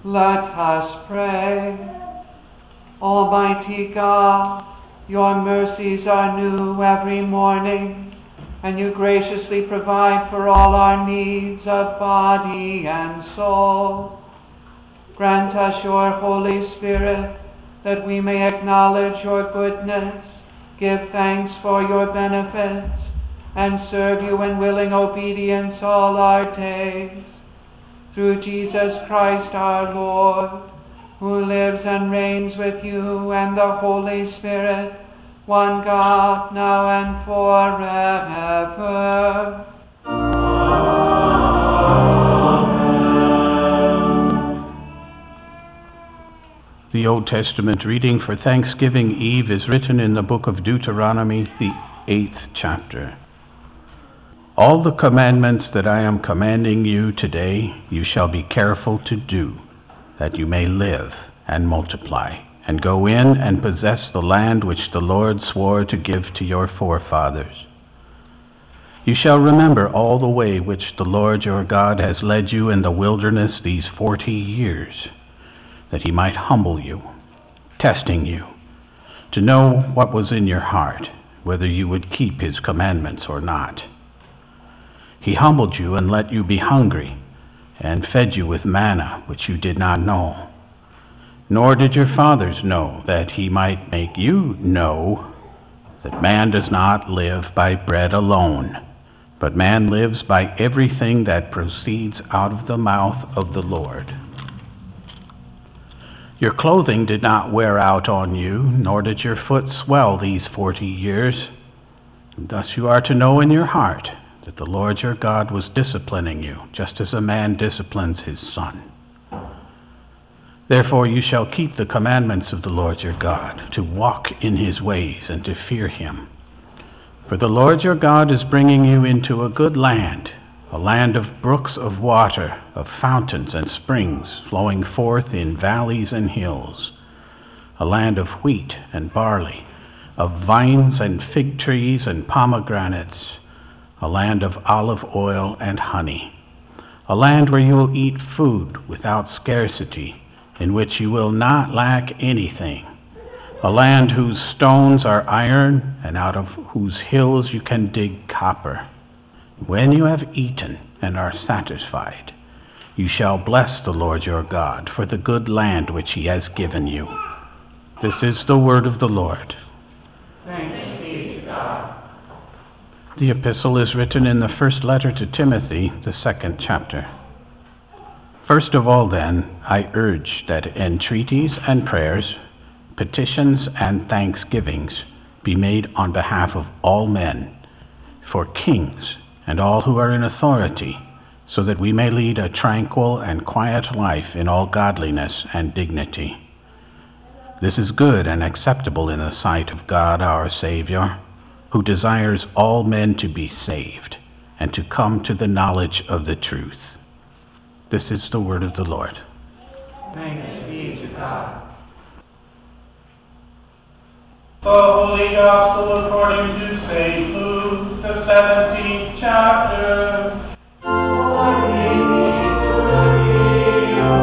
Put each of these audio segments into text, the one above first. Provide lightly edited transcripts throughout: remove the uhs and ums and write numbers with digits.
Let us pray. Almighty God, your mercies are new every morning, and you graciously provide for all our needs of body and soul. Grant us your Holy Spirit, that we may acknowledge your goodness, give thanks for your benefits, and serve you in willing obedience all our days. Through Jesus Christ our Lord, who lives and reigns with you and the Holy Spirit, one God, now and forever. The Old Testament reading for Thanksgiving Eve is written in the book of Deuteronomy, the 8th chapter. All the commandments that I am commanding you today, you shall be careful to do, that you may live and multiply, and go in and possess the land which the Lord swore to give to your forefathers. You shall remember all the way which the Lord your God has led you in the wilderness these 40 years, that he might humble you, testing you, to know what was in your heart, whether you would keep his commandments or not. He humbled you and let you be hungry, and fed you with manna which you did not know, nor did your fathers know, that he might make you know that man does not live by bread alone, but man lives by everything that proceeds out of the mouth of the Lord. Your clothing did not wear out on you, nor did your foot swell these 40 years. Thus you are to know in your heart that the Lord your God was disciplining you, just as a man disciplines his son. Therefore you shall keep the commandments of the Lord your God, to walk in his ways and to fear him. For the Lord your God is bringing you into a good land, a land of brooks of water, of fountains and springs flowing forth in valleys and hills, a land of wheat and barley, of vines and fig trees and pomegranates, a land of olive oil and honey, a land where you will eat food without scarcity, in which you will not lack anything, a land whose stones are iron, and out of whose hills you can dig copper. When you have eaten and are satisfied, you shall bless the Lord your God for the good land which he has given you. This is the word of the Lord. Thanks be to God. The epistle is written in the first letter to Timothy, the 2nd chapter. First of all, then, I urge that entreaties and prayers, petitions and thanksgivings be made on behalf of all men, for kings and all who are in authority, so that we may lead a tranquil and quiet life in all godliness and dignity. This is good and acceptable in the sight of God our Savior, who desires all men to be saved and to come to the knowledge of the truth. This is the word of the Lord. Thanks be to God. The Holy Gospel according to St. Luke, the 17th chapter. Glory to thee, O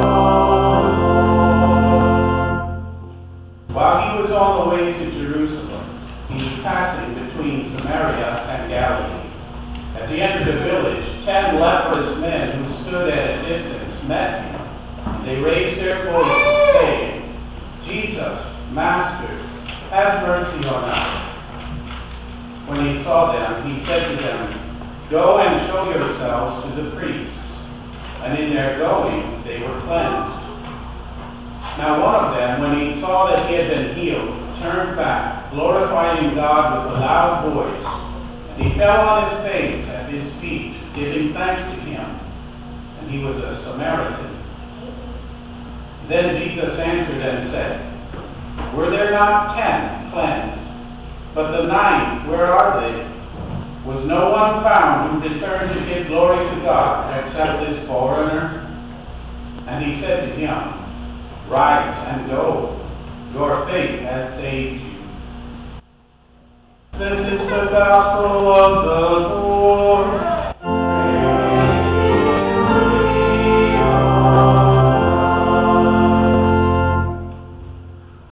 Lord. While he was on the way to Jerusalem, he was passing between Samaria and Galilee. At the end of the village, 10 leprous men who stood at a distance met him. They raised their voices, saying, Jesus, Master, have mercy on us. When he saw them, he said to them, Go and show yourselves to the priests. And in their going, they were cleansed. Now one of them, when he saw that he had been healed, turned back, glorifying God with a loud voice. And he fell on his face at his feet, giving thanks to him. And he was a Samaritan. Then Jesus answered and said, Were there not 10 cleansed? But the 9, where are they? Was no one found who returned to give glory to God except this foreigner? And he said to him, Rise and go. Your faith has saved you. This is the gospel of the Lord.